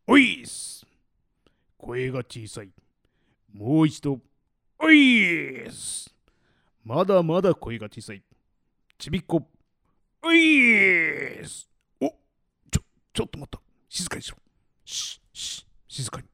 おいっす。声が小さい。もう一度。おいっす。まだまだ声が小さい。ちびっこ。おいっす。お、ちょっと待った。静かにしろ。静かに。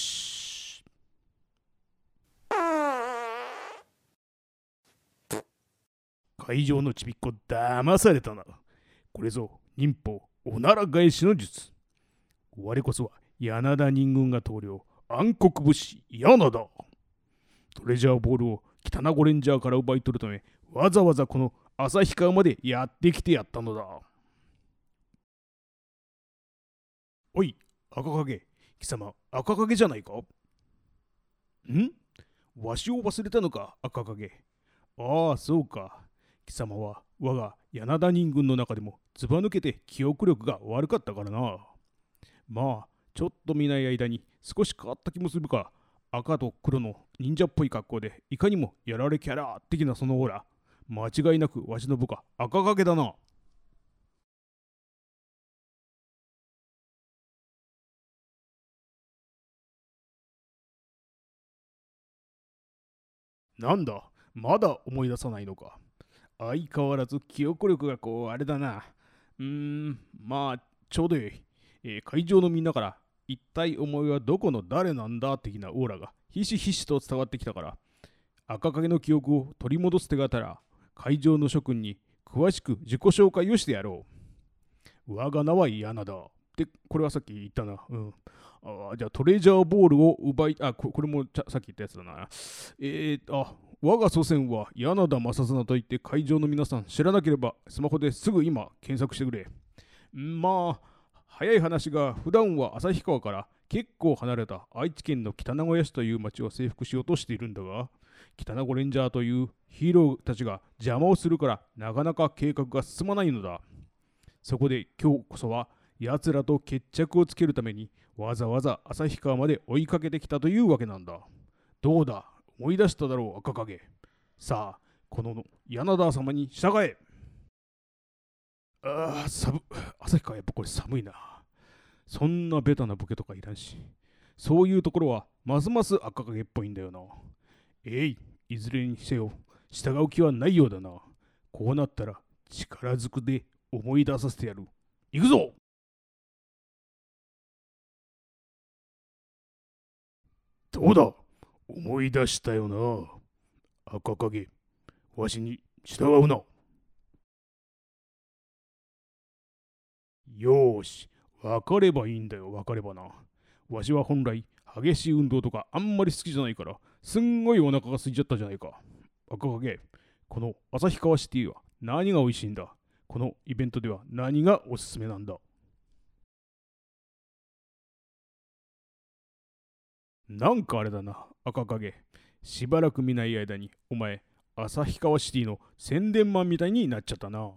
会場のちびっこ騙されたな。これぞ忍法おなら返しの術。我こそは柳田人軍が棟梁暗黒武士柳田。トレジャーボールを北名護レンジャーから奪い取るためわざわざこの旭川までやってきてやったのだ。おい赤影、貴様赤影じゃないか。わしを忘れたのか赤影。ああそうか。貴様は我が柳田人軍の中でもずば抜けて記憶力が悪かったからな。まあちょっと見ない間に少し変わった気もするか。赤と黒の忍者っぽい格好でいかにもやられキャラ的なそのオーラ、間違いなくわしの部下赤影だな。なんだ、まだ思い出さないのか。相変わらず記憶力があれだな。まあちょうどよい。会場のみんなから一体お前はどこの誰なんだ的なオーラがひしひしと伝わってきたから、赤影の記憶を取り戻す手がたら会場の諸君に詳しく自己紹介をしてやろう。我が名は柳だ。で、これはさっき言ったな。じゃあトレジャーボールを奪い、これもさっき言ったやつだな。我が祖先は柳田正綱といって会場の皆さん知らなければスマホですぐ今検索してくれ。まあ、早い話が普段は旭川から結構離れた愛知県の北名古屋市という町を征服しようとしているんだが、北名護レンジャーというヒーローたちが邪魔をするからなかなか計画が進まないのだ。そこで今日こそは奴らと決着をつけるためにわざわざ旭川まで追いかけてきたというわけなんだ。どうだ、思い出しただろう赤影。さあ、この柳田様に従え。旭川やっぱこれ寒いな。そんなベタなボケとかいらんし。そういうところはますます赤影っぽいんだよな。いずれにせよ、従う気はないようだな。こうなったら力ずくで思い出させてやる。行くぞ。どうだ、思い出したよな。赤影、わしに従うな。よーし、わかればいいんだよ、わかればな。わしは本来、激しい運動とかあんまり好きじゃないから、すんごいお腹が空いちゃったじゃないか。赤影、この旭川シティは何が美味しいんだ。このイベントでは何がおすすめなんだ。なんかあれだな、赤影。しばらく見ない間に、お前、旭川シティの宣伝マンみたいになっちゃったな。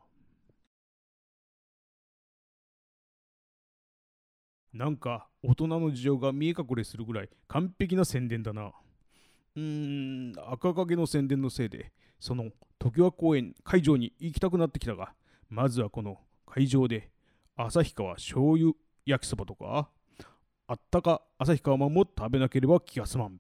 なんか、大人の事情が見え隠れするぐらい完璧な宣伝だな。赤影の宣伝のせいで、その常盤公園会場に行きたくなってきたが、まずはこの会場で、旭川醤油焼きそばとか、あったか旭川まんも食べなければ気が済まん。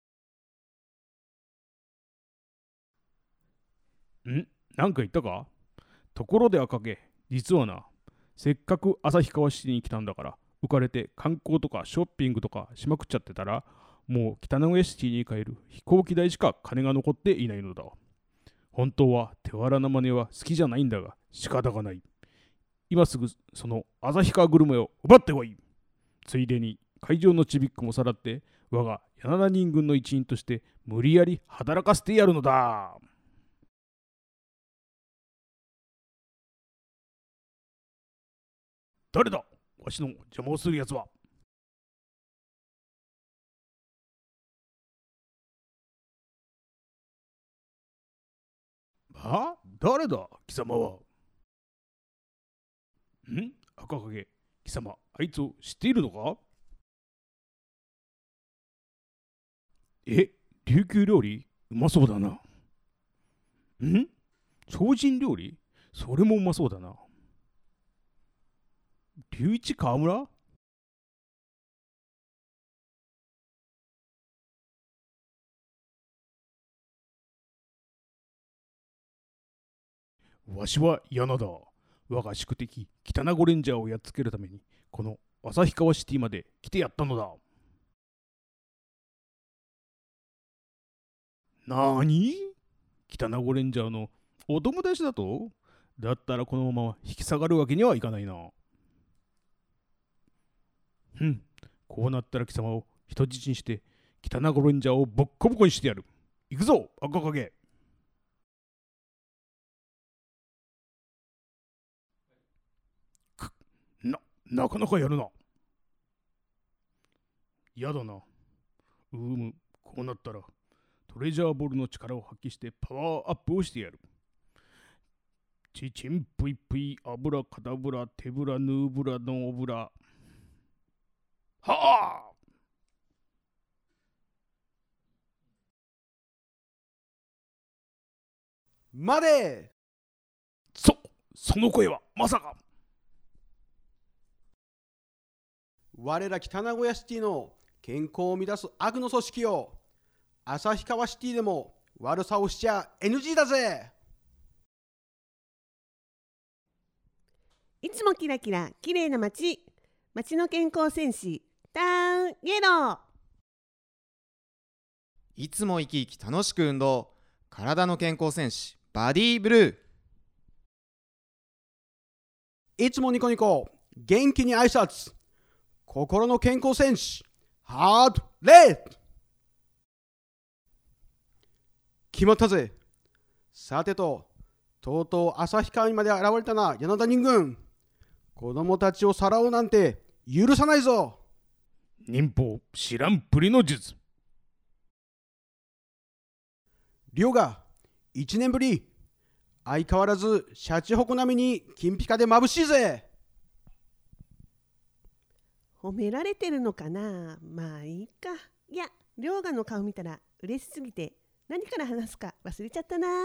なんか言ったか。ところで赤毛、実はな、せっかく旭川市に来たんだから、浮かれて観光とかショッピングとかしまくっちゃってたら、もう北名古屋シティに帰る飛行機代しか金が残っていないのだ。本当は手荒な真似は好きじゃないんだが、仕方がない。今すぐその旭川グルメを奪ってこい。ついでに会場のちびっこもさらって、我が柳田人軍の一員として無理やり働かせてやるのだ。誰だ、わしの邪魔をするやつは。誰だ貴様は。赤影、貴様あいつを知っているのか。え、琉球料理うまそうだな。精進料理、それもうまそうだな。龍一川村。 わしは柳だ。我が宿敵、北名護レンジャーをやっつけるために、この旭川シティまで来てやったのだ。なーに？北名護レンジャーのお友達だと？だったらこのまま引き下がるわけにはいかないな。こうなったら貴様を人質にして、北名護レンジャーをボッコボコにしてやる。行くぞ、赤影。なかなかやるな。やだな。こうなったら、トレジャーボールの力を発揮してパワーアップをしてやる。チチンプイプイ、アブラカダブラ、テブラ、ヌーブラ、ノーブラ。はあ！ 待て！ その声はまさか。 我ら北名古屋シティの健康を乱す悪の組織よ。旭川シティでも悪さをしちゃ NG だぜ。 いつもキラキラ綺麗な街の健康戦士ターンイエロー。 いつも生き生き楽しく運動、体の健康戦士バディブルー。 いつもニコニコ元気に挨拶、心の健康戦士ハートレッド。決まったぜ。さてとうとう旭川にまで現れたな、柳田人軍。子供たちをさらおうなんて許さないぞ。 忍法知らんぷりの術。 亮が1年ぶり。相変わらずシャチホコ並みに金ピカで眩しいぜ。 褒められてるのかな。まあいいか。いや、涼河の顔見たら嬉しすぎて何から話すか忘れちゃったな。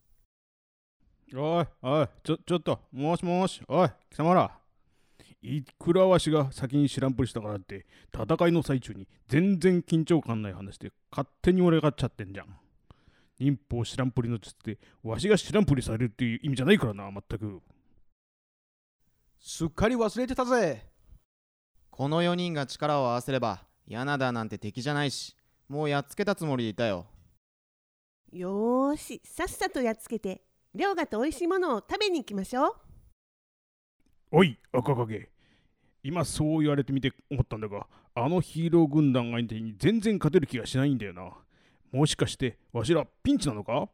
おい、ちょっと、もしもし、おい、貴様ら。いくらわしが先に知らんぷりしたからって、戦いの最中に全然緊張感ない話で勝手に盛り上がっちゃってんじゃん。忍法知らんぷりの術って、わしが知らんぷりされるっていう意味じゃないからな、まったく。 すっかり忘れてたぜ。 この4人が力を合わせれば柳田なんて敵じゃないし、もうやっつけたつもりでいたよ。 よーし、さっさとやっつけて涼河と美味しいものを食べに行きましょう。 おい、赤影。今そう言われてみて思ったんだが、あのヒーロー軍団相手に全然勝てる気がしないんだよな。もしかしてわしらピンチなのか？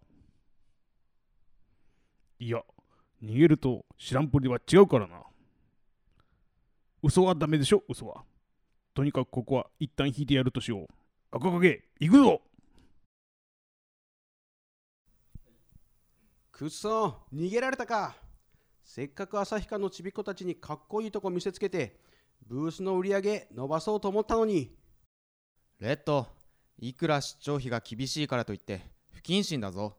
いや、逃げると知らんぷりは違うからな。嘘はダメでしょ、嘘は。とにかくここは一旦引いてやるとしよう。赤影、行くぞ！ くっそ、逃げられたか。せっかく旭川のちびっ子たちにかっこいいとこ見せつけてブースの売り上げ伸ばそうと思ったのに。 レッド、いくら出張費が厳しいからといって不謹慎だぞ。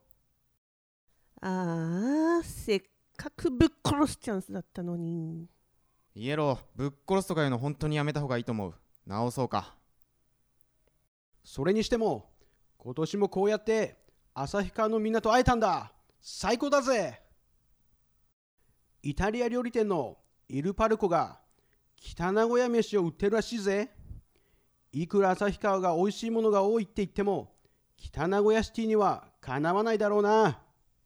せっかくぶっ殺すチャンスだったのに。 イエロー、ぶっ殺すとかいうの本当にやめた方がいいと思う。直そうか。 それにしても今年もこうやって旭川のみんなと会えたんだ。最高だぜ。イタリア料理店のイルパルコが北名古屋飯を売ってるらしいぜ。いくら旭川が美味しいものが多いって言っても北名古屋シティにはかなわないだろうな。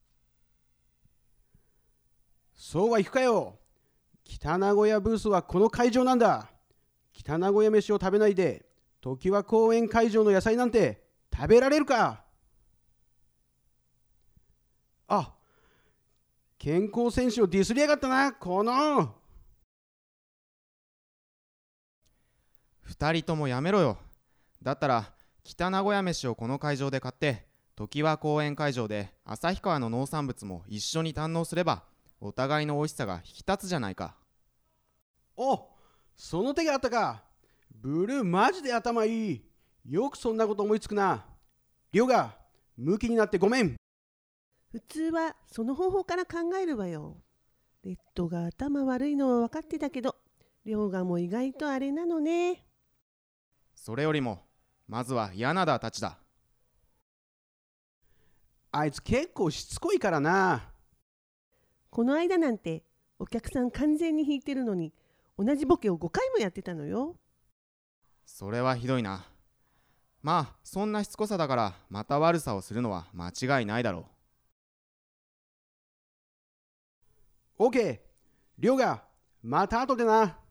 そうはいくかよ。北名古屋ブースはこの会場なんだ。北名古屋飯を食べないで常盤公園会場の野菜なんて食べられるか。あ、健康選手をディスりやがったな、この。 2人ともやめろよ。だったら北名古屋飯をこの会場で買って常盤公園会場で旭川の農産物も一緒に堪能すればお互いの美味しさが引き立つじゃないか。 お、その手があったか。ブルーマジで頭いい。よくそんなこと思いつくな。涼がムキになってごめん。 普通はその方法から考えるわよ。レッドが頭悪いのは分かってたけど涼河も意外とあれなのね。 それよりもまずは柳田たちだ。 あいつ結構しつこいからな。 この間なんてお客さん完全に引いてるのに同じボケを5回もやってたのよ。 それはひどいな。まあそんなしつこさだからまた悪さをするのは間違いないだろオーケー、りょうが、また後でな。